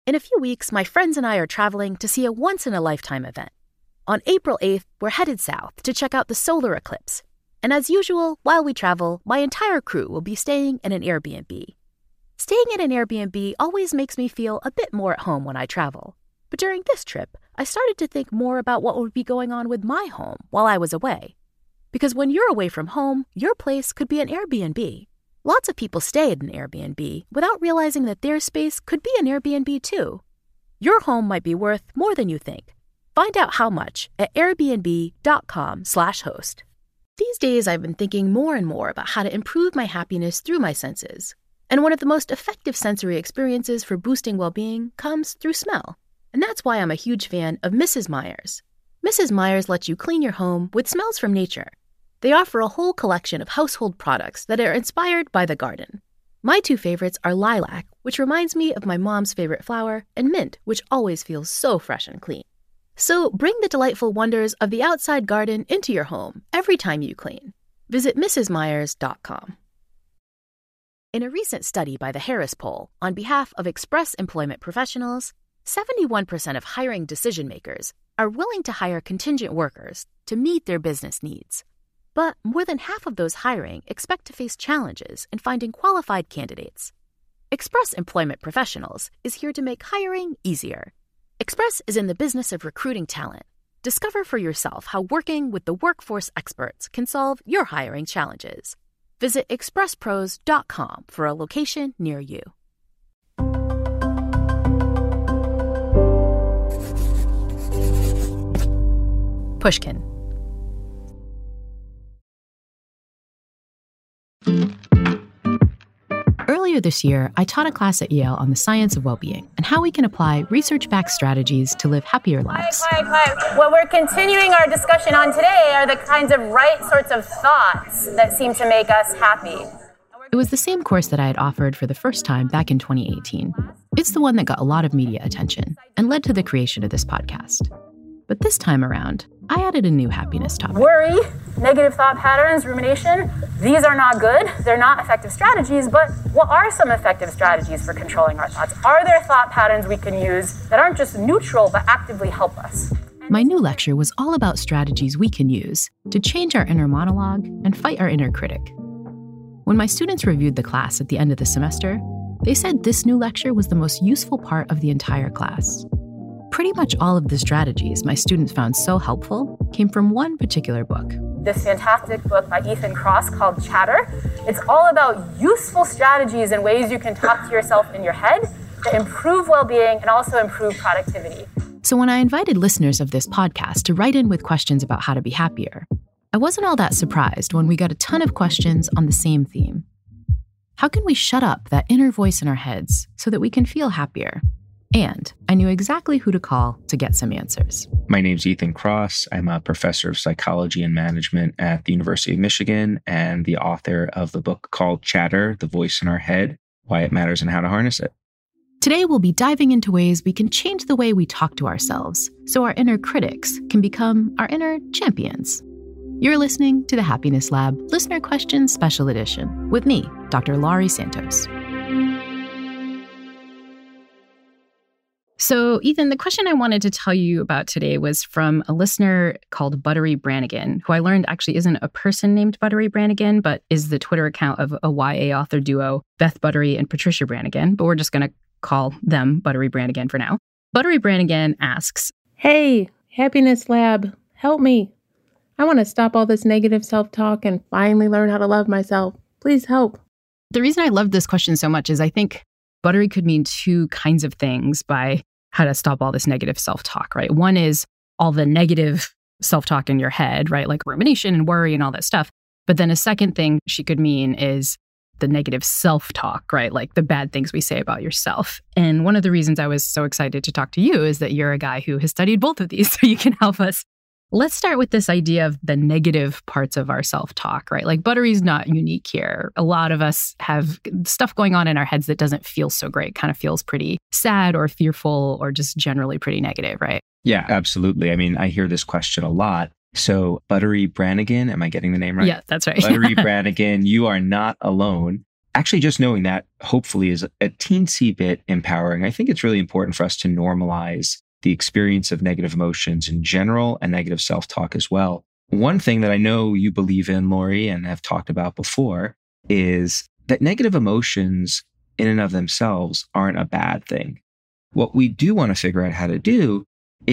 In a few weeks, my friends and I are traveling to see a once-in-a-lifetime event. On April 8th, we're headed south to check out the solar eclipse. And as usual, while we travel, my entire crew will be staying in an Airbnb. Staying in an Airbnb always makes me feel a bit more at home when I travel. But during this trip, I started to think more about what would be going on with my home while I was away. Because when you're away from home, your place could be an Airbnb. Lots of people stay at an Airbnb without realizing that their space could be an Airbnb too. Your home might be worth more than you think. Find out how much at airbnb.com/host. These days, I've been thinking more and more about how to improve my happiness through my senses. And one of the most effective sensory experiences for boosting well-being comes through smell. And that's why I'm a huge fan of Mrs. Meyer's. Mrs. Meyer's lets you clean your home with smells from nature. They offer a whole collection of household products that are inspired by the garden. My two favorites are lilac, which reminds me of my mom's favorite flower, and mint, which always feels so fresh and clean. So bring the delightful wonders of the outside garden into your home every time you clean. Visit mrsmeyers.com. In a recent study by the Harris Poll on behalf of Express Employment Professionals, 71% of hiring decision-makers are willing to hire contingent workers to meet their business needs. But more than half of those hiring expect to face challenges in finding qualified candidates. Express Employment Professionals is here to make hiring easier. Express is in the business of recruiting talent. Discover for yourself how working with the workforce experts can solve your hiring challenges. Visit expresspros.com for a location near you. Pushkin. Earlier this year, I taught a class at Yale on the science of well-being and how we can apply research-backed strategies to live happier lives. Quiet. What we're continuing our discussion on today are the kinds of right sorts of thoughts that seem to make us happy. It was the same course that I had offered for the first time back in 2018. It's the one that got a lot of media attention and led to the creation of this podcast. But this time around, I added a new happiness topic. Worry, negative thought patterns, rumination, these are not good. They're not effective strategies, but what are some effective strategies for controlling our thoughts? Are there thought patterns we can use that aren't just neutral, but actively help us? My new lecture was all about strategies we can use to change our inner monologue and fight our inner critic. When my students reviewed the class at the end of the semester, they said this new lecture was the most useful part of the entire class. Pretty much all of the strategies my students found so helpful came from one particular book. This fantastic book by Ethan Kross called Chatter. It's all about useful strategies and ways you can talk to yourself in your head to improve well-being and also improve productivity. So when I invited listeners of this podcast to write in with questions about how to be happier, I wasn't all that surprised when we got a ton of questions on the same theme. How can we shut up that inner voice in our heads so that we can feel happier? And I knew exactly who to call to get some answers. My name's Ethan Kross. I'm a professor of psychology and management at the University of Michigan and the author of the book called Chatter, The Voice in Our Head, Why It Matters and How to Harness It. Today, we'll be diving into ways we can change the way we talk to ourselves so our inner critics can become our inner champions. You're listening to the Happiness Lab Listener Questions Special Edition with me, Dr. Laurie Santos. So, Ethan, the question I wanted to tell you about today was from a listener called Buttery Brannigan, who I learned actually isn't a person named Buttery Brannigan, but is the Twitter account of a YA author duo, Beth Buttery and Patricia Brannigan. But we're just going to call them Buttery Brannigan for now. Buttery Brannigan asks, "Hey, Happiness Lab, help me. I want to stop all this negative self-talk and finally learn how to love myself. Please help." The reason I love this question so much is I think Buttery could mean two kinds of things by how to stop all this negative self-talk, right? One is all the negative self-talk in your head, right? Like rumination and worry and all that stuff. But then a second thing she could mean is the negative self-talk, right? Like the bad things we say about yourself. And one of the reasons I was so excited to talk to you is that you're a guy who has studied both of these, so you can help us. Let's start with this idea of the negative parts of our self-talk, right? Like Buttery's not unique here. A lot of us have stuff going on in our heads that doesn't feel so great, kind of feels pretty sad or fearful or just generally pretty negative, right? Yeah, absolutely. I mean, I hear this question a lot. So Buttery Brannigan, am I getting the name right? Yeah, that's right. Buttery Brannigan, you are not alone. Actually, just knowing that hopefully is a teensy bit empowering. I think it's really important for us to normalize the experience of negative emotions in general and negative self-talk as well. One thing that I know you believe in, Lori, and have talked about before is that negative emotions in and of themselves aren't a bad thing. What we do want to figure out how to do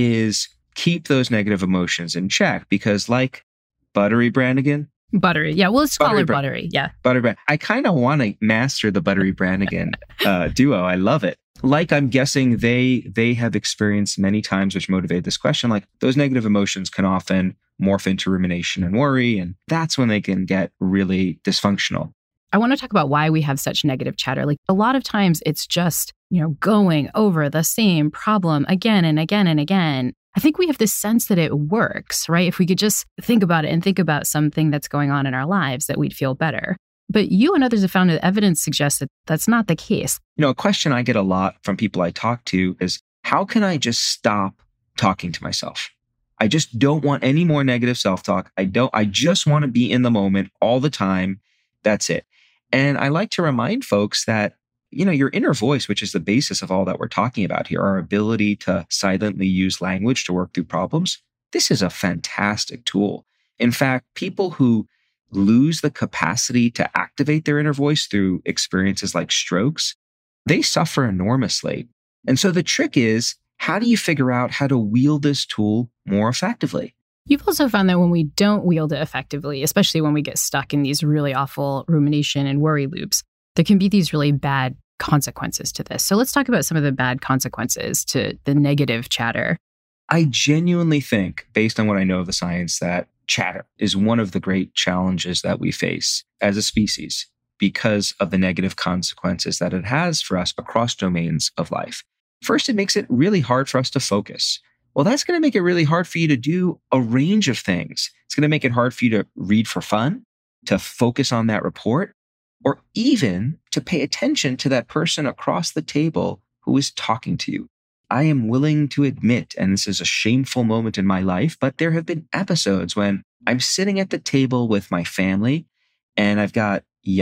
is keep those negative emotions in check because like Buttery Brannigan, Buttery. Yeah, well, let's call her Buttery. Yeah. Buttery Brannigan. I kind of want to master the Buttery Brannigan duo. I love it. Like I'm guessing they have experienced many times, which motivated this question, like those negative emotions can often morph into rumination and worry. And that's when they can get really dysfunctional. I want to talk about why we have such negative chatter. Like a lot of times it's just, going over the same problem again and again and again. I think we have this sense that it works, right? If we could just think about it and think about something that's going on in our lives, that we'd feel better. But you and others have found that evidence suggests that that's not the case. A question I get a lot from people I talk to is, how can I just stop talking to myself? I just don't want any more negative self-talk. I just want to be in the moment all the time. That's it. And I like to remind folks that, your inner voice, which is the basis of all that we're talking about here, our ability to silently use language to work through problems, this is a fantastic tool. In fact, people who lose the capacity to activate their inner voice through experiences like strokes, they suffer enormously. And so the trick is, how do you figure out how to wield this tool more effectively? You've also found that when we don't wield it effectively, especially when we get stuck in these really awful rumination and worry loops, there can be these really bad consequences to this. So let's talk about some of the bad consequences to the negative chatter. I genuinely think, based on what I know of the science, that chatter is one of the great challenges that we face as a species because of the negative consequences that it has for us across domains of life. First, it makes it really hard for us to focus. Well, that's going to make it really hard for you to do a range of things. It's going to make it hard for you to read for fun, to focus on that report, or even to pay attention to that person across the table who is talking to you. I am willing to admit, and this is a shameful moment in my life, but there have been episodes when I'm sitting at the table with my family and I've got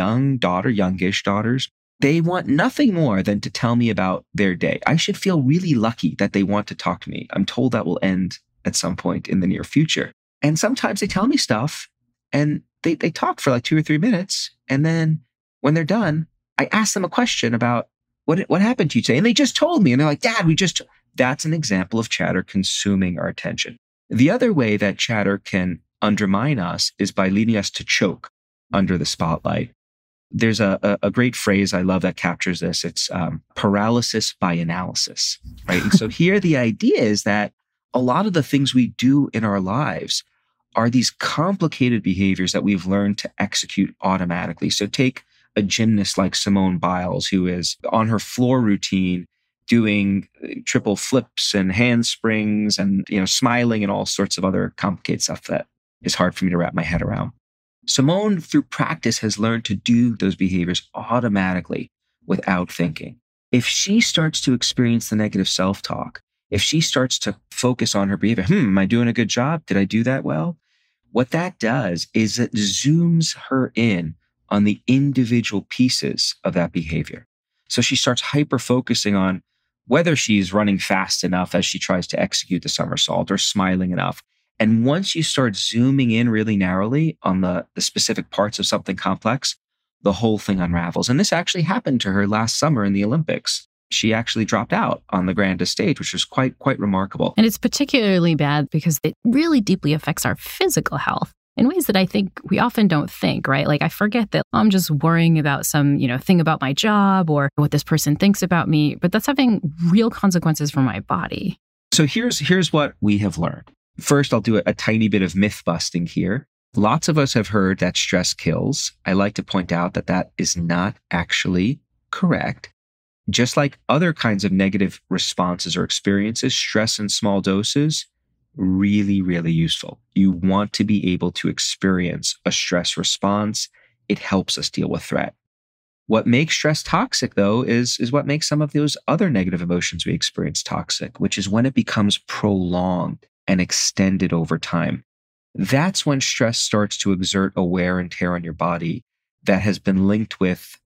youngish daughters. They want nothing more than to tell me about their day. I should feel really lucky that they want to talk to me. I'm told that will end at some point in the near future. And sometimes they tell me stuff and they talk for like 2 or 3 minutes. And then when they're done, I ask them a question about what happened to you today? And they just told me. And they're like, Dad, that's an example of chatter consuming our attention. The other way that chatter can undermine us is by leading us to choke under the spotlight. There's a great phrase I love that captures this. It's paralysis by analysis, right? And so here the idea is that a lot of the things we do in our lives are these complicated behaviors that we've learned to execute automatically. So take a gymnast like Simone Biles, who is on her floor routine doing triple flips and handsprings and smiling and all sorts of other complicated stuff that is hard for me to wrap my head around. Simone, through practice, has learned to do those behaviors automatically without thinking. If she starts to experience the negative self-talk, if she starts to focus on her behavior, am I doing a good job? Did I do that well? What that does is it zooms her in on the individual pieces of that behavior. So she starts hyper-focusing on whether she's running fast enough as she tries to execute the somersault or smiling enough. And once you start zooming in really narrowly on the specific parts of something complex, the whole thing unravels. And this actually happened to her last summer in the Olympics. She actually dropped out on the grandest stage, which was quite remarkable. And it's particularly bad because it really deeply affects our physical health in ways that I think we often don't think, right? Like I forget that I'm just worrying about some, thing about my job or what this person thinks about me, but that's having real consequences for my body. So here's what we have learned. First, I'll do a tiny bit of myth busting here. Lots of us have heard that stress kills. I like to point out that is not actually correct. Just like other kinds of negative responses or experiences, stress in small doses, really, really useful. You want to be able to experience a stress response. It helps us deal with threat. What makes stress toxic, though, is what makes some of those other negative emotions we experience toxic, which is when it becomes prolonged and extended over time. That's when stress starts to exert a wear and tear on your body that has been linked with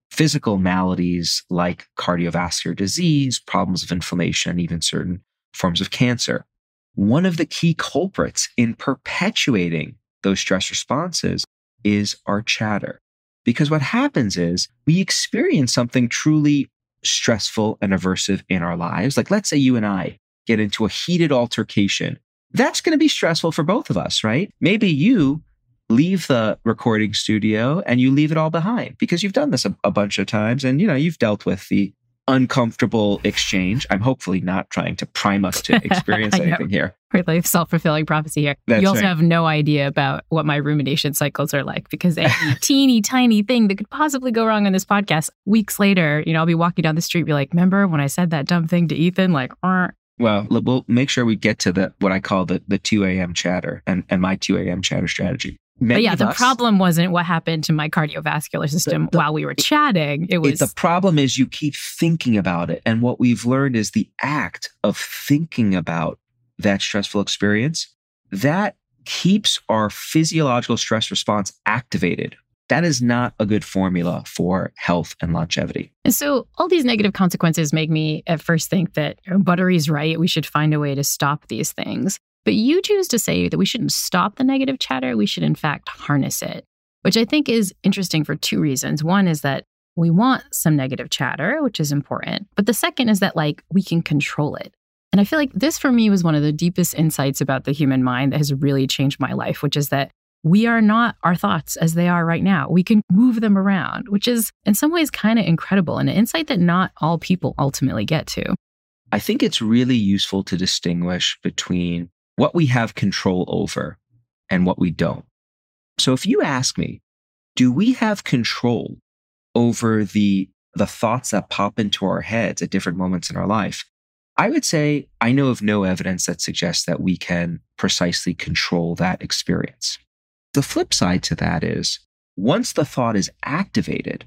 physical maladies like cardiovascular disease, problems of inflammation, and even certain forms of cancer. One of the key culprits in perpetuating those stress responses is our chatter. Because what happens is we experience something truly stressful and aversive in our lives. Like, let's say you and I get into a heated altercation. That's going to be stressful for both of us, right? Maybe you leave the recording studio and you leave it all behind because you've done this a bunch of times and, you've dealt with the uncomfortable exchange. I'm hopefully not trying to prime us to experience anything here. Really self-fulfilling prophecy here. That's you also right. have no idea about what my rumination cycles are like because any teeny tiny thing that could possibly go wrong on this podcast, weeks later, I'll be walking down the street, be like, remember when I said that dumb thing to Ethan? Like, Well, we'll make sure we get to what I call the 2 a.m. chatter and my 2 a.m. chatter strategy. But yeah, the problem wasn't what happened to my cardiovascular system while we were chatting. The problem is you keep thinking about it. And what we've learned is the act of thinking about that stressful experience, that keeps our physiological stress response activated. That is not a good formula for health and longevity. And so all these negative consequences make me at first think that Buttery's right. We should find a way to stop these things. But you choose to say that we shouldn't stop the negative chatter. We should, in fact, harness it, which I think is interesting for two reasons. One is that we want some negative chatter, which is important. But the second is that, we can control it. And I feel like this, for me, was one of the deepest insights about the human mind that has really changed my life, which is that we are not our thoughts as they are right now. We can move them around, which is in some ways kind of incredible and an insight that not all people ultimately get to. I think it's really useful to distinguish between what we have control over and what we don't. So if you ask me, do we have control over the thoughts that pop into our heads at different moments in our life? I would say I know of no evidence that suggests that we can precisely control that experience. The flip side to that is, once the thought is activated,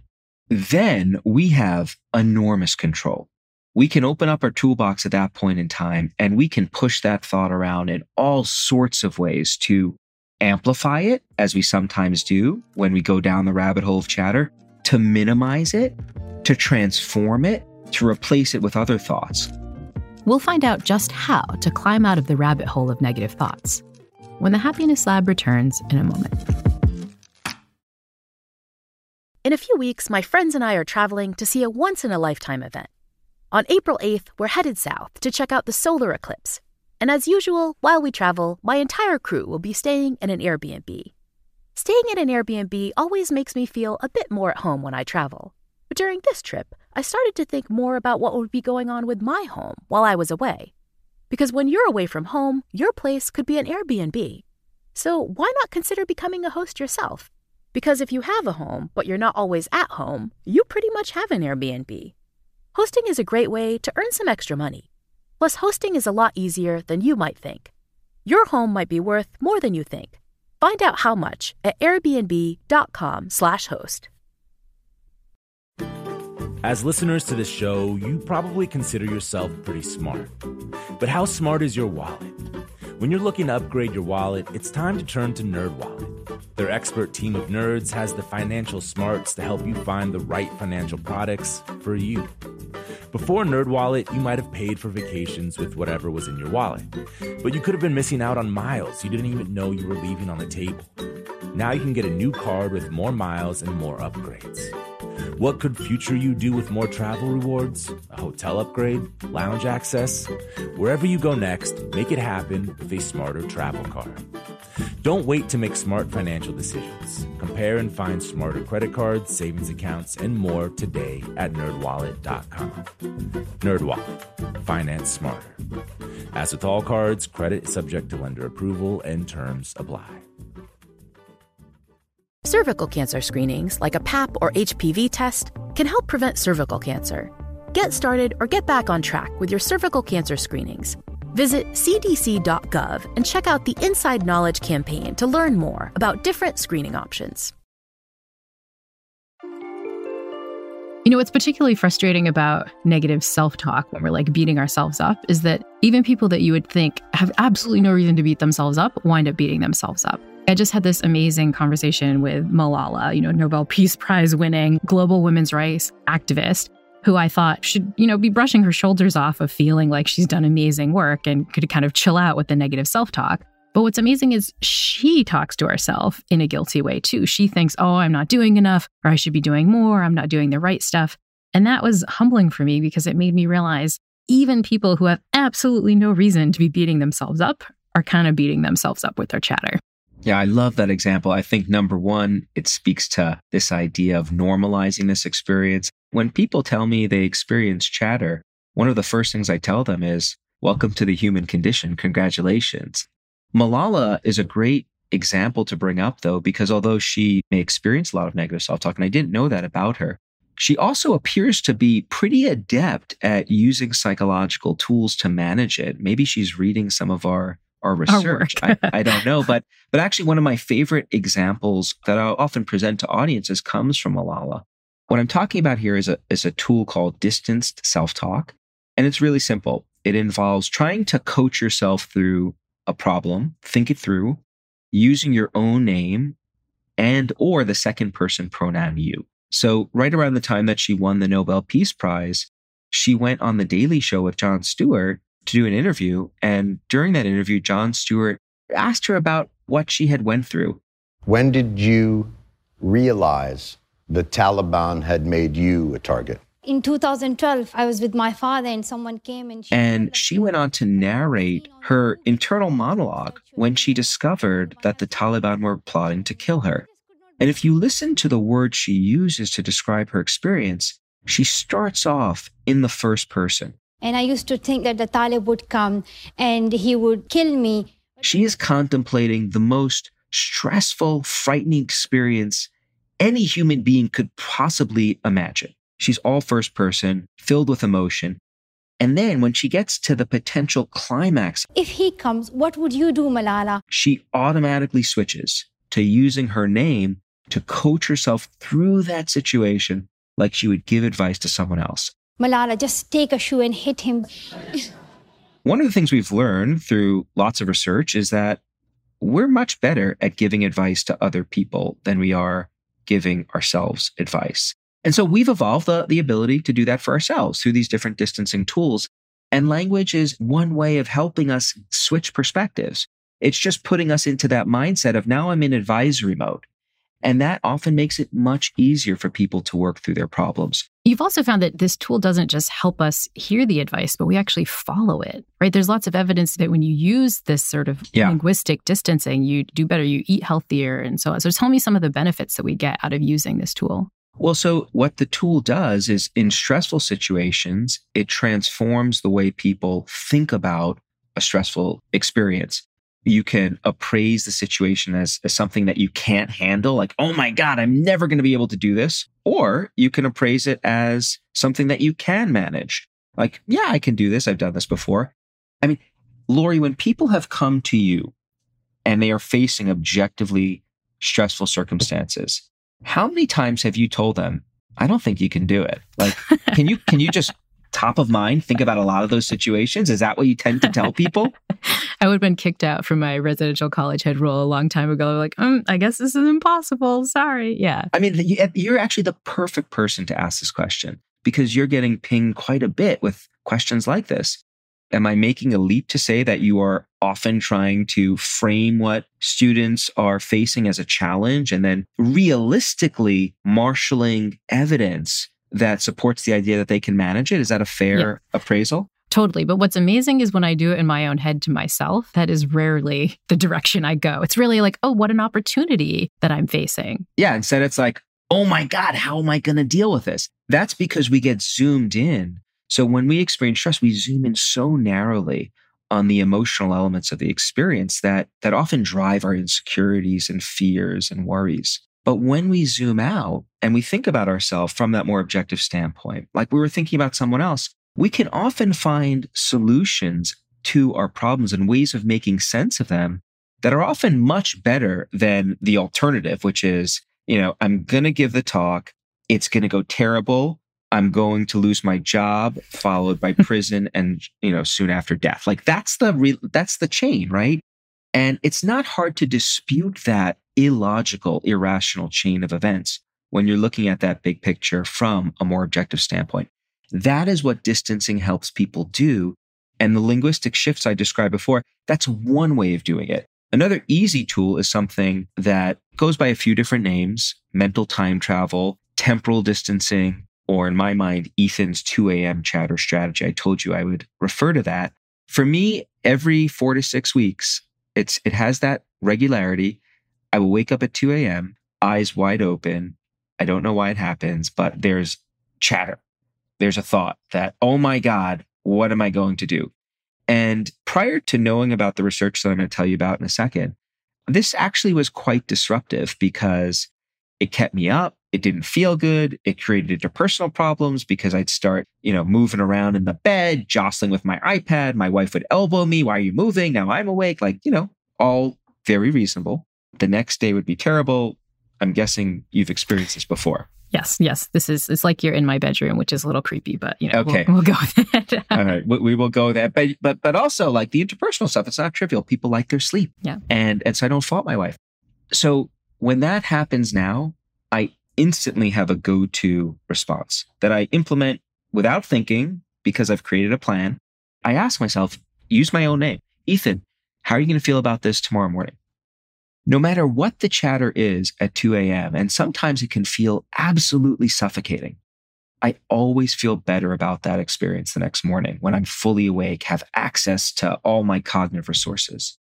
then we have enormous control. We can open up our toolbox at that point in time and we can push that thought around in all sorts of ways to amplify it, as we sometimes do when we go down the rabbit hole of chatter, to minimize it, to transform it, to replace it with other thoughts. We'll find out just how to climb out of the rabbit hole of negative thoughts when the Happiness Lab returns in a moment. In a few weeks, my friends and I are traveling to see a once-in-a-lifetime event. On April 8th, we're headed south to check out the solar eclipse. And as usual, while we travel, my entire crew will be staying in an Airbnb. Staying in an Airbnb always makes me feel a bit more at home when I travel. But during this trip, I started to think more about what would be going on with my home while I was away. Because when you're away from home, your place could be an Airbnb. So why not consider becoming a host yourself? Because if you have a home, but you're not always at home, you pretty much have an Airbnb. Hosting is a great way to earn some extra money. Plus, hosting is a lot easier than you might think. Your home might be worth more than you think. Find out how much at airbnb.com/host. As listeners to this show, you probably consider yourself pretty smart. But how smart is your wallet? When you're looking to upgrade your wallet, it's time to turn to NerdWallet. Their expert team of nerds has the financial smarts to help you find the right financial products for you. Before NerdWallet, you might have paid for vacations with whatever was in your wallet. But you could have been missing out on miles you didn't even know you were leaving on the table. Now you can get a new card with more miles and more upgrades. What could future you do with more travel rewards? A hotel upgrade? Lounge access? Wherever you go next, make it happen with a smarter travel card. Don't wait to make smart financial decisions. Compare and find smarter credit cards, savings accounts, and more today at nerdwallet.com. NerdWallet. Finance smarter. As with all cards, credit is subject to lender approval and terms apply. Cervical cancer screenings, like a Pap or HPV test, can help prevent cervical cancer. Get started or get back on track with your cervical cancer screenings. Visit cdc.gov and check out the Inside Knowledge campaign to learn more about different screening options. What's particularly frustrating about negative self-talk when we're beating ourselves up is that even people that you would think have absolutely no reason to beat themselves up wind up beating themselves up. I just had this amazing conversation with Malala, Nobel Peace Prize winning global women's rights activist, who I thought should, be brushing her shoulders off of feeling like she's done amazing work and could kind of chill out with the negative self-talk. But what's amazing is she talks to herself in a guilty way too. She thinks, oh, I'm not doing enough, or I should be doing more. I'm not doing the right stuff. And that was humbling for me because it made me realize even people who have absolutely no reason to be beating themselves up are kind of beating themselves up with their chatter. Yeah, I love that example. I think number one, it speaks to this idea of normalizing this experience. When people tell me they experience chatter, one of the first things I tell them is, welcome to the human condition. Congratulations. Malala is a great example to bring up, though, because although she may experience a lot of negative self-talk, and I didn't know that about her, she also appears to be pretty adept at using psychological tools to manage it. Maybe she's reading some of our research. I don't know. But actually, one of my favorite examples that I'll often present to audiences comes from Malala. What I'm talking about here is a tool called distanced self-talk. And it's really simple. It involves trying to coach yourself through a problem, think it through, using your own name and or the second person pronoun you. So right around the time that she won the Nobel Peace Prize, she went on The Daily Show with Jon Stewart to do an interview. And during that interview, Jon Stewart asked her about what she had went through. When did you realize the Taliban had made you a target? In 2012, I was with my father and someone came and she went on to narrate her internal monologue when she discovered that the Taliban were plotting to kill her. And if you listen to the words she uses to describe her experience, she starts off in the first person. And I used to think that the Talib would come and he would kill me. She is contemplating the most stressful, frightening experience any human being could possibly imagine. She's all first person, filled with emotion. And then when she gets to the potential climax, if he comes, what would you do, Malala? She automatically switches to using her name to coach herself through that situation like she would give advice to someone else. Malala, just take a shoe and hit him. One of the things we've learned through lots of research is that we're much better at giving advice to other people than we are giving ourselves advice. And so we've evolved the ability to do that for ourselves through these different distancing tools. And language is one way of helping us switch perspectives. It's just putting us into that mindset of now I'm in advisory mode. And that often makes it much easier for people to work through their problems. You've also found that this tool doesn't just help us hear the advice, but we actually follow it, right? There's lots of evidence that when you use this sort of linguistic distancing, you do better, you eat healthier and so on. So tell me some of the benefits that we get out of using this tool. Well, so what the tool does is in stressful situations, it transforms the way people think about a stressful experience. You can appraise the situation as something that you can't handle, like, oh my God, I'm never going to be able to do this. Or you can appraise it as something that you can manage. Like, yeah, I can do this. I've done this before. I mean, Lori, when people have come to you and they are facing objectively stressful circumstances, how many times have you told them, I don't think you can do it? Like, can you just top of mind think about a lot of those situations? Is that what you tend to tell people? I would have been kicked out from my residential college head role a long time ago. Like, I guess this is impossible. Sorry. Yeah. I mean, you're actually the perfect person to ask this question because you're getting pinged quite a bit with questions like this. Am I making a leap to say that you are often trying to frame what students are facing as a challenge and then realistically marshaling evidence that supports the idea that they can manage it? Is that a fair appraisal? Totally. But what's amazing is when I do it in my own head to myself, that is rarely the direction I go. It's really like, oh, what an opportunity that I'm facing. Yeah. Instead, it's like, oh my God, how am I going to deal with this? That's because we get zoomed in. So when we experience stress, we zoom in so narrowly on the emotional elements of the experience that often drive our insecurities and fears and worries. But when we zoom out and we think about ourselves from that more objective standpoint, like we were thinking about someone else, we can often find solutions to our problems and ways of making sense of them that are often much better than the alternative, which is, I'm going to give the talk. It's going to go terrible. I'm going to lose my job, followed by prison and, soon after death. Like that's the chain, right? And it's not hard to dispute that illogical, irrational chain of events when you're looking at that big picture from a more objective standpoint. That is what distancing helps people do. And the linguistic shifts I described before, that's one way of doing it. Another easy tool is something that goes by a few different names: mental time travel, temporal distancing, or in my mind, Ethan's 2 a.m. chatter strategy. I told you I would refer to that. For me, every 4 to 6 weeks, it has that regularity. I will wake up at 2 a.m., eyes wide open. I don't know why it happens, but there's chatter. There's a thought that, oh my God, what am I going to do? And prior to knowing about the research that I'm going to tell you about in a second, this actually was quite disruptive because it kept me up. It didn't feel good. It created interpersonal problems because I'd start, moving around in the bed, jostling with my iPad. My wife would elbow me. Why are you moving? Now I'm awake. All very reasonable. The next day would be terrible. I'm guessing you've experienced this before. Yes. It's like you're in my bedroom, which is a little creepy, but okay. We'll go with it. All right, we will go there. But also like the interpersonal stuff, it's not trivial. People like their sleep. Yeah. And so I don't fault my wife. So when that happens now, I instantly have a go-to response that I implement without thinking because I've created a plan. I ask myself, use my own name. Ethan, how are you going to feel about this tomorrow morning? No matter what the chatter is at 2 a.m., and sometimes it can feel absolutely suffocating, I always feel better about that experience the next morning when I'm fully awake, have access to all my cognitive resources.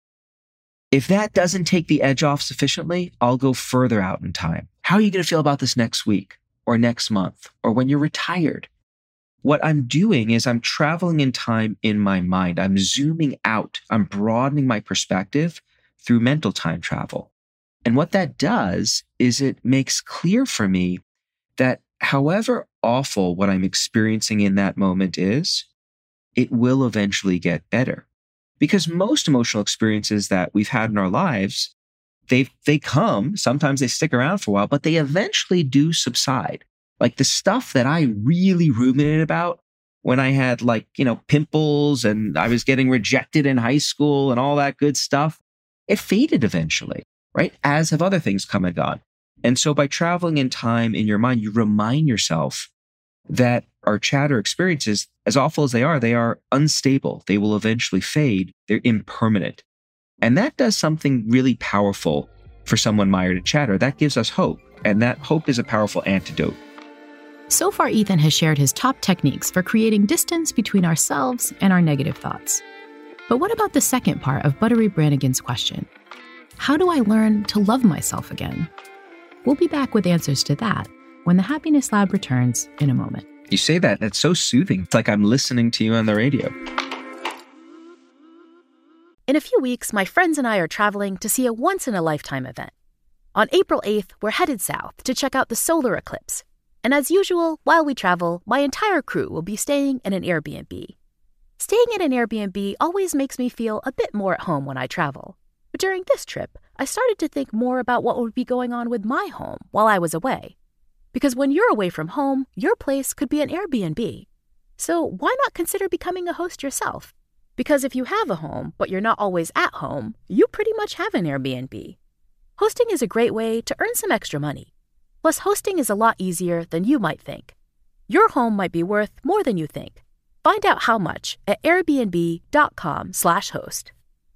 If that doesn't take the edge off sufficiently, I'll go further out in time. How are you going to feel about this next week or next month or when you're retired? What I'm doing is I'm traveling in time in my mind. I'm zooming out. I'm broadening my perspective through mental time travel. And what that does is it makes clear for me that however awful what I'm experiencing in that moment is, it will eventually get better. Because most emotional experiences that we've had in our lives, they come, sometimes they stick around for a while, but they eventually do subside. Like the stuff that I really ruminated about when I had pimples and I was getting rejected in high school and all that good stuff, it faded eventually, right? As have other things come and gone. And so by traveling in time in your mind, you remind yourself that our chatter experiences, as awful as they are unstable. They will eventually fade. They're impermanent. And that does something really powerful for someone mired in chatter. That gives us hope. And that hope is a powerful antidote. So far, Ethan has shared his top techniques for creating distance between ourselves and our negative thoughts. But what about the second part of Buttery Brannigan's question? How do I learn to love myself again? We'll be back with answers to that when the Happiness Lab returns in a moment. You say that, that's so soothing. It's like I'm listening to you on the radio. In a few weeks, my friends and I are traveling to see a once-in-a-lifetime event. On April 8th, we're headed south to check out the solar eclipse. And as usual, while we travel, my entire crew will be staying in an Airbnb. Staying in an Airbnb always makes me feel a bit more at home when I travel. But during this trip, I started to think more about what would be going on with my home while I was away. Because when you're away from home, your place could be an Airbnb. So why not consider becoming a host yourself? Because if you have a home, but you're not always at home, you pretty much have an Airbnb. Hosting is a great way to earn some extra money. Plus, hosting is a lot easier than you might think. Your home might be worth more than you think. Find out how much at airbnb.com/host.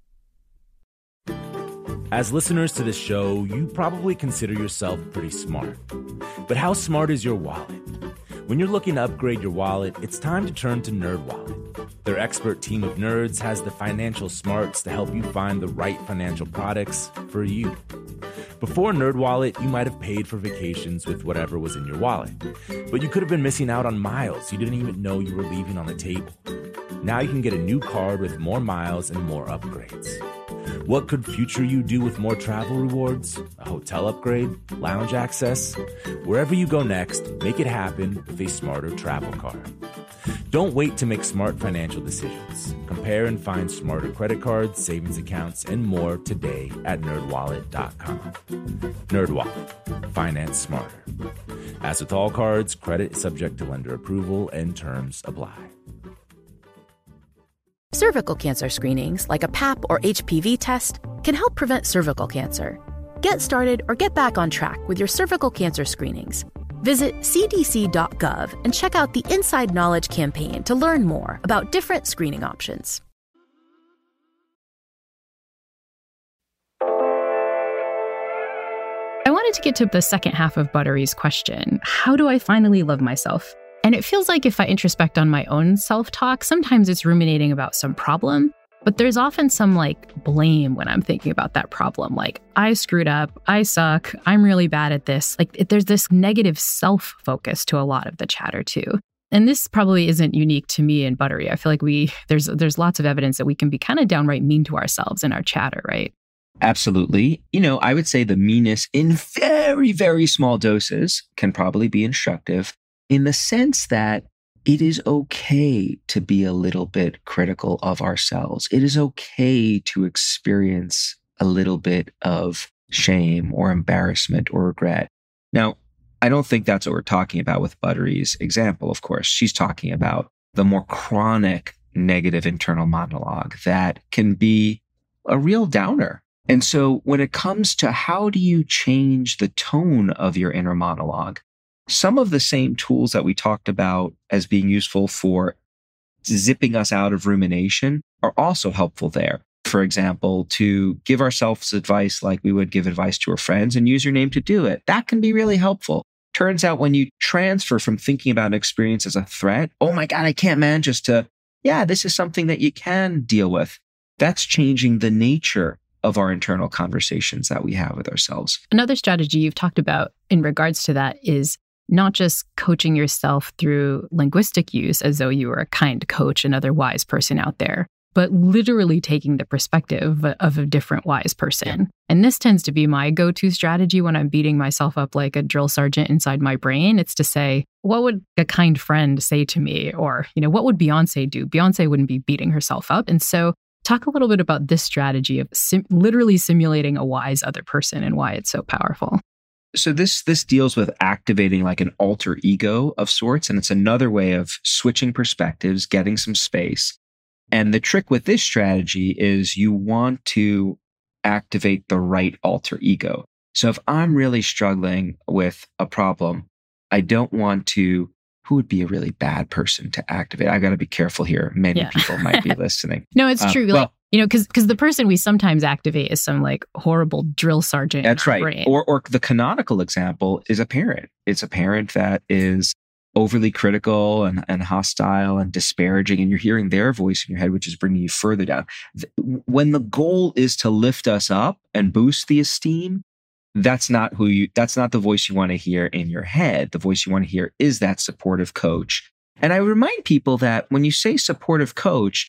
As listeners to this show, you probably consider yourself pretty smart. But how smart is your wallet? When you're looking to upgrade your wallet, it's time to turn to NerdWallet. Their expert team of nerds has the financial smarts to help you find the right financial products for you. Before NerdWallet, you might have paid for vacations with whatever was in your wallet. But you could have been missing out on miles you didn't even know you were leaving on the table. Now you can get a new card with more miles and more upgrades. What could future you do with more travel rewards? A hotel upgrade? Lounge access? Wherever you go next, make it happen with a smarter travel card. Don't wait to make smart financial decisions. Compare and find smarter credit cards, savings accounts, and more today at NerdWallet.com. NerdWallet. Finance smarter. As with all cards, credit is subject to lender approval and terms apply. Cervical cancer screenings, like a PAP or HPV test, can help prevent cervical cancer. Get started or get back on track with your cervical cancer screenings. Visit cdc.gov and check out the Inside Knowledge campaign to learn more about different screening options. I wanted to get to the second half of Buttery's question. How do I finally love myself? And it feels like if I introspect on my own self-talk, sometimes it's ruminating about some problem, but there's often some blame when I'm thinking about that problem. Like, I screwed up, I suck, I'm really bad at this. There's this negative self-focus to a lot of the chatter too. And this probably isn't unique to me and Buttery. I feel like there's lots of evidence that we can be kind of downright mean to ourselves in our chatter, right? Absolutely. I would say the meanness in very, very small doses can probably be instructive in the sense that it is okay to be a little bit critical of ourselves. It is okay to experience a little bit of shame or embarrassment or regret. Now, I don't think that's what we're talking about with Buttery's example, of course. She's talking about the more chronic negative internal monologue that can be a real downer. And so when it comes to how do you change the tone of your inner monologue, some of the same tools that we talked about as being useful for zipping us out of rumination are also helpful there. For example, to give ourselves advice like we would give advice to our friends and use your name to do it. That can be really helpful. Turns out when you transfer from thinking about an experience as a threat, oh my God, I can't manage this, to, yeah, this is something that you can deal with. That's changing the nature of our internal conversations that we have with ourselves. Another strategy you've talked about in regards to that is not just coaching yourself through linguistic use as though you were a kind coach, another wise person out there, but literally taking the perspective of a different wise person. Yeah. And this tends to be my go-to strategy when I'm beating myself up like a drill sergeant inside my brain. It's to say, what would a kind friend say to me? Or, what would Beyonce do? Beyonce wouldn't be beating herself up. And so talk a little bit about this strategy of literally simulating a wise other person and why it's so powerful. So this deals with activating like an alter ego of sorts, and it's another way of switching perspectives, getting some space. And the trick with this strategy is you want to activate the right alter ego. So if I'm really struggling with a problem, I don't want to, who would be a really bad person to activate? I got to be careful here. Many people might be listening. No, it's true. Because the person we sometimes activate is some horrible drill sergeant. That's right. Brain. Or the canonical example is a parent. It's a parent that is overly critical and hostile and disparaging, and you're hearing their voice in your head, which is bringing you further down. When the goal is to lift us up and boost the esteem, that's not the voice you want to hear in your head. The voice you want to hear is that supportive coach. And I remind people that when you say supportive coach,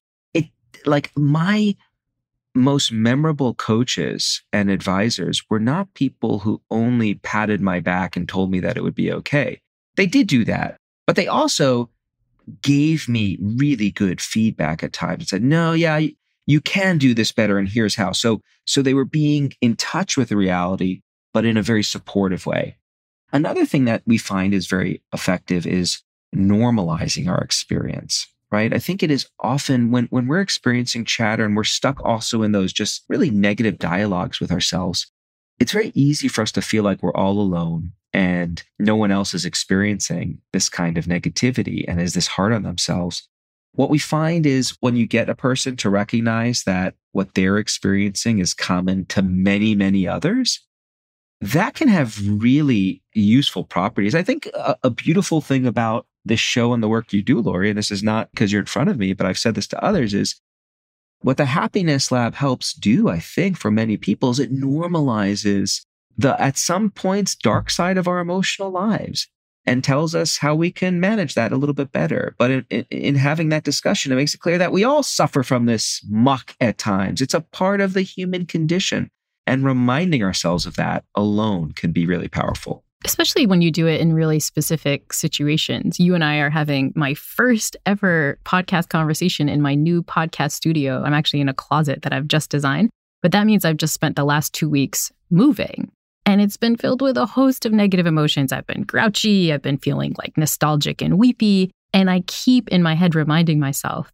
my most memorable coaches and advisors were not people who only patted my back and told me that it would be okay. They did do that, but they also gave me really good feedback at times and said, no, yeah, you can do this better, and here's how. So they were being in touch with the reality, but in a very supportive way. Another thing that we find is very effective is normalizing our experience. Right? I think it is often when we're experiencing chatter and we're stuck also in those just really negative dialogues with ourselves, it's very easy for us to feel like we're all alone and no one else is experiencing this kind of negativity and is this hard on themselves. What we find is when you get a person to recognize that what they're experiencing is common to many, many others, that can have really useful properties. I think a beautiful thing about this show and the work you do, Lori, and this is not because you're in front of me, but I've said this to others, is what the Happiness Lab helps do, I think, for many people is it normalizes the, at some points, dark side of our emotional lives and tells us how we can manage that a little bit better. But in having that discussion, it makes it clear that we all suffer from this muck at times. It's a part of the human condition. And reminding ourselves of that alone can be really powerful. Especially when you do it in really specific situations. You and I are having my first ever podcast conversation in my new podcast studio. I'm actually in a closet that I've just designed, but that means I've just spent the last 2 weeks moving. And it's been filled with a host of negative emotions. I've been grouchy, I've been feeling nostalgic and weepy. And I keep in my head reminding myself that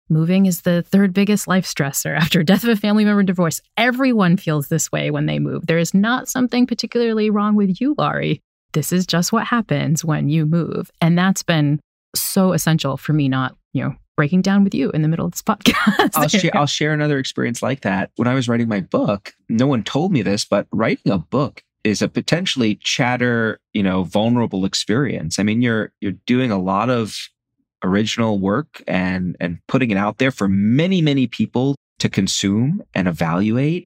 moving is the third biggest life stressor after death of a family member and divorce. Everyone feels this way when they move. There is not something particularly wrong with you, Laurie. This is just what happens when you move. And that's been so essential for me not, breaking down with you in the middle of this podcast. I'll share another experience like that. When I was writing my book, no one told me this, but writing a book is a potentially chatter, vulnerable experience. I mean, you're doing a lot of original work and putting it out there for many, many people to consume and evaluate.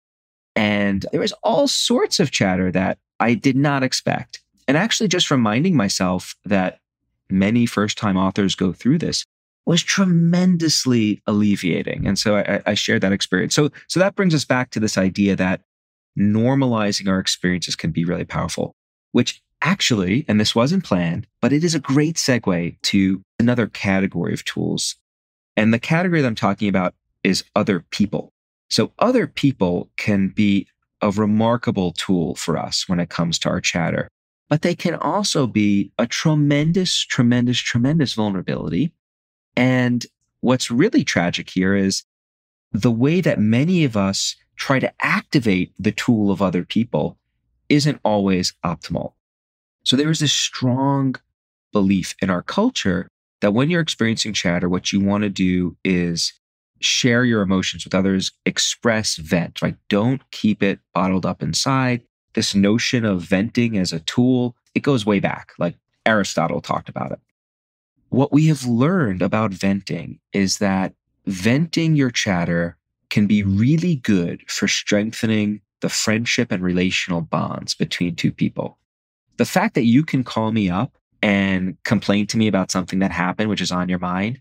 And there was all sorts of chatter that I did not expect. And actually just reminding myself that many first-time authors go through this was tremendously alleviating. And so I shared that experience. So that brings us back to this idea that normalizing our experiences can be really powerful, which actually, and this wasn't planned, but it is a great segue to another category of tools. And the category that I'm talking about is other people. So other people can be a remarkable tool for us when it comes to our chatter, but they can also be a tremendous, tremendous, tremendous vulnerability. And what's really tragic here is the way that many of us try to activate the tool of other people isn't always optimal. So there is this strong belief in our culture that when you're experiencing chatter, what you want to do is share your emotions with others, express, vent, right? Don't keep it bottled up inside. This notion of venting as a tool, it goes way back, like Aristotle talked about it. What we have learned about venting is that venting your chatter can be really good for strengthening the friendship and relational bonds between two people. The fact that you can call me up and complain to me about something that happened, which is on your mind,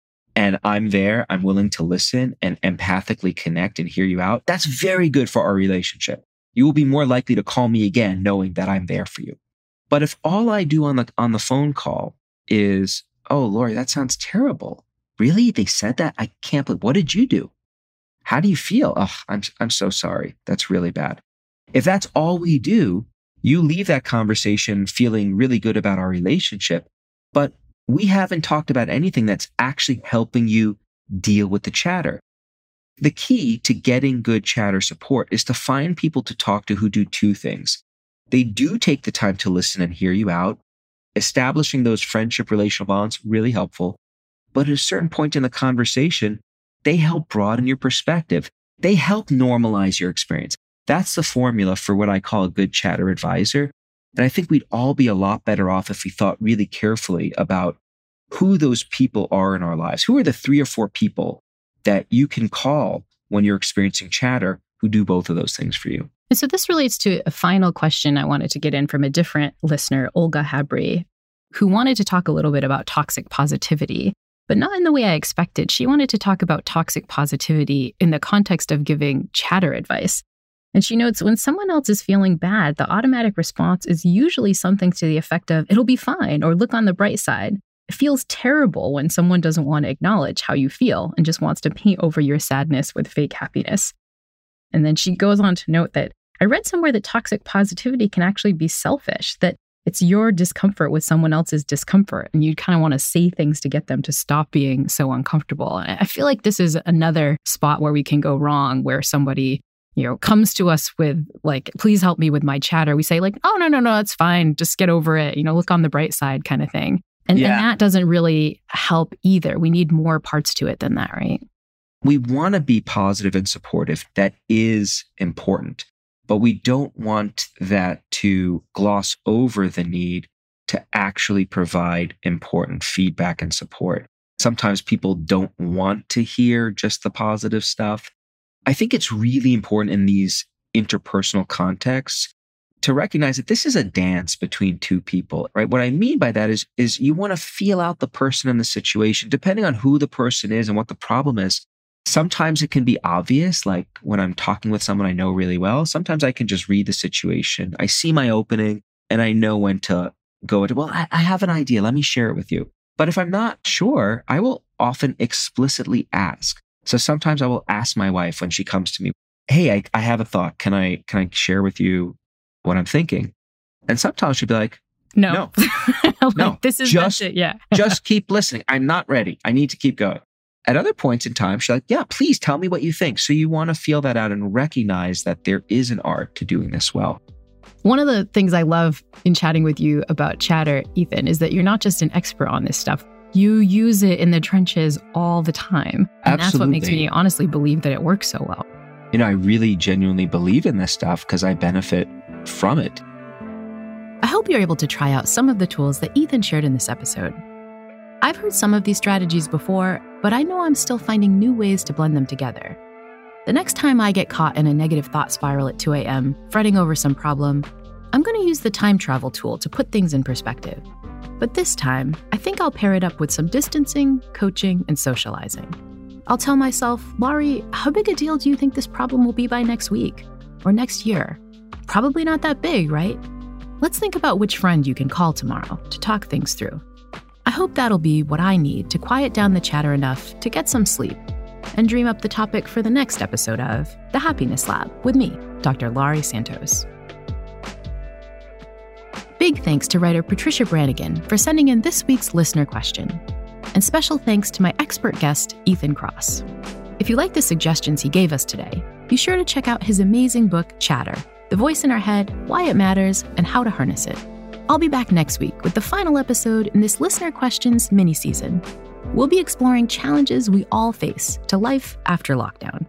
and I'm there, I'm willing to listen and empathically connect and hear you out, that's very good for our relationship. You will be more likely to call me again knowing that I'm there for you. But if all I do on the phone call is, oh, Laurie, that sounds terrible. Really? They said that? I can't believe, what did you do? How do you feel? Oh, I'm so sorry. That's really bad. If that's all we do, you leave that conversation feeling really good about our relationship, but we haven't talked about anything that's actually helping you deal with the chatter. The key to getting good chatter support is to find people to talk to who do two things. They do take the time to listen and hear you out. Establishing those friendship relational bonds, really helpful. But at a certain point in the conversation, they help broaden your perspective. They help normalize your experience. That's the formula for what I call a good chatter advisor. And I think we'd all be a lot better off if we thought really carefully about who those people are in our lives. Who are the 3 or 4 people that you can call when you're experiencing chatter who do both of those things for you? And so this relates to a final question I wanted to get in from a different listener, Olga Habri, who wanted to talk a little bit about toxic positivity, but not in the way I expected. She wanted to talk about toxic positivity in the context of giving chatter advice. And she notes when someone else is feeling bad, the automatic response is usually something to the effect of, it'll be fine, or look on the bright side. It feels terrible when someone doesn't want to acknowledge how you feel and just wants to paint over your sadness with fake happiness. And then she goes on to note that I read somewhere that toxic positivity can actually be selfish, that it's your discomfort with someone else's discomfort, and you kind of want to say things to get them to stop being so uncomfortable. And I feel like this is another spot where we can go wrong, where somebody, comes to us with like, please help me with my chatter. We say like, oh, no, it's fine. Just get over it. Look on the bright side kind of thing. And that doesn't really help either. We need more parts to it than that, right? We want to be positive and supportive. That is important. But we don't want that to gloss over the need to actually provide important feedback and support. Sometimes people don't want to hear just the positive stuff. I think it's really important in these interpersonal contexts to recognize that this is a dance between two people, right? What I mean by that is you want to feel out the person in the situation, depending on who the person is and what the problem is. Sometimes it can be obvious, like when I'm talking with someone I know really well. Sometimes I can just read the situation. I see my opening and I know when to go into, well, I have an idea. Let me share it with you. But if I'm not sure, I will often explicitly ask. So sometimes I will ask my wife when she comes to me, hey, I have a thought. Can I share with you what I'm thinking? And sometimes she'll be like, no, like, no, this is just it. Yeah. just keep listening. I'm not ready. I need to keep going. At other points in time, she's like, yeah, please tell me what you think. So you want to feel that out and recognize that there is an art to doing this well. One of the things I love in chatting with you about chatter, Ethan, is that you're not just an expert on this stuff. You use it in the trenches all the time. And That's what makes me honestly believe that it works so well. I really genuinely believe in this stuff because I benefit from it. I hope you're able to try out some of the tools that Ethan shared in this episode. I've heard some of these strategies before, but I know I'm still finding new ways to blend them together. The next time I get caught in a negative thought spiral at 2 a.m., fretting over some problem, I'm going to use the time travel tool to put things in perspective. But this time, I think I'll pair it up with some distancing, coaching, and socializing. I'll tell myself, Laurie, how big a deal do you think this problem will be by next week or next year? Probably not that big, right? Let's think about which friend you can call tomorrow to talk things through. I hope that'll be what I need to quiet down the chatter enough to get some sleep and dream up the topic for the next episode of The Happiness Lab with me, Dr. Laurie Santos. Big thanks to writer Patricia Brannigan for sending in this week's listener question. And special thanks to my expert guest, Ethan Kross. If you like the suggestions he gave us today, be sure to check out his amazing book, Chatter, The Voice in Our Head, Why It Matters, and How to Harness It. I'll be back next week with the final episode in this Listener Questions mini-season. We'll be exploring challenges we all face to life after lockdown.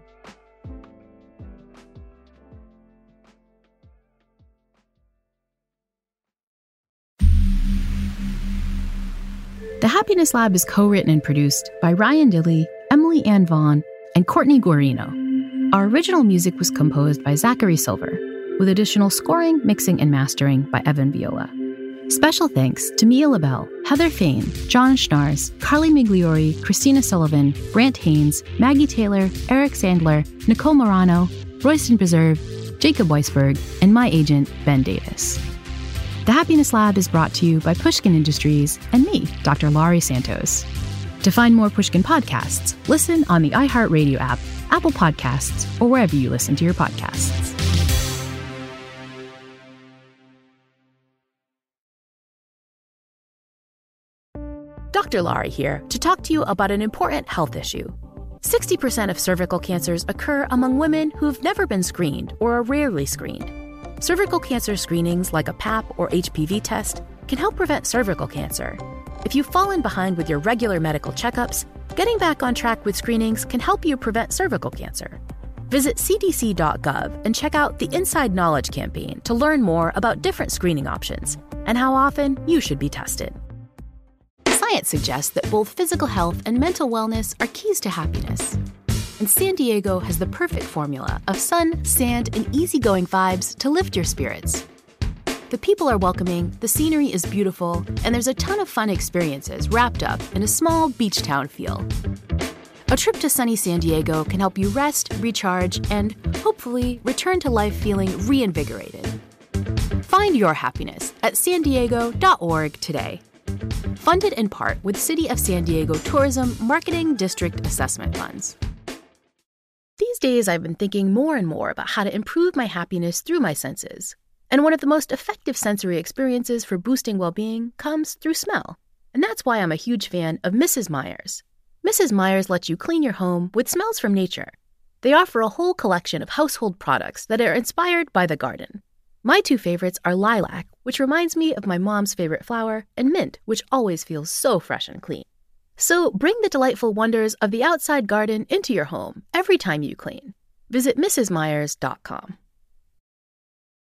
The Happiness Lab is co-written and produced by Ryan Dilley, Emily Ann Vaughn, and Courtney Guarino. Our original music was composed by Zachary Silver, with additional scoring, mixing, and mastering by Evan Viola. Special thanks to Mia LaBelle, Heather Fain, John Schnars, Carly Migliori, Christina Sullivan, Brant Haynes, Maggie Taylor, Eric Sandler, Nicole Morano, Royston Preserve, Jacob Weisberg, and my agent, Ben Davis. The Happiness Lab is brought to you by Pushkin Industries and me, Dr. Laurie Santos. To find more Pushkin podcasts, listen on the iHeartRadio app, Apple Podcasts, or wherever you listen to your podcasts. Dr. Laurie here to talk to you about an important health issue. 60% of cervical cancers occur among women who've never been screened or are rarely screened. Cervical cancer screenings like a PAP or HPV test can help prevent cervical cancer. If you've fallen behind with your regular medical checkups, getting back on track with screenings can help you prevent cervical cancer. Visit cdc.gov and check out the Inside Knowledge campaign to learn more about different screening options and how often you should be tested. Science suggests that both physical health and mental wellness are keys to happiness. And San Diego has the perfect formula of sun, sand, and easygoing vibes to lift your spirits. The people are welcoming, the scenery is beautiful, and there's a ton of fun experiences wrapped up in a small beach town feel. A trip to sunny San Diego can help you rest, recharge, and hopefully return to life feeling reinvigorated. Find your happiness at sandiego.org today. Funded in part with City of San Diego Tourism Marketing District Assessment Funds. These days, I've been thinking more and more about how to improve my happiness through my senses. And one of the most effective sensory experiences for boosting well-being comes through smell. And that's why I'm a huge fan of Mrs. Meyer's. Mrs. Meyer's lets you clean your home with smells from nature. They offer a whole collection of household products that are inspired by the garden. My two favorites are lilac, which reminds me of my mom's favorite flower, and mint, which always feels so fresh and clean. So bring the delightful wonders of the outside garden into your home every time you clean. Visit mrsmeyers.com.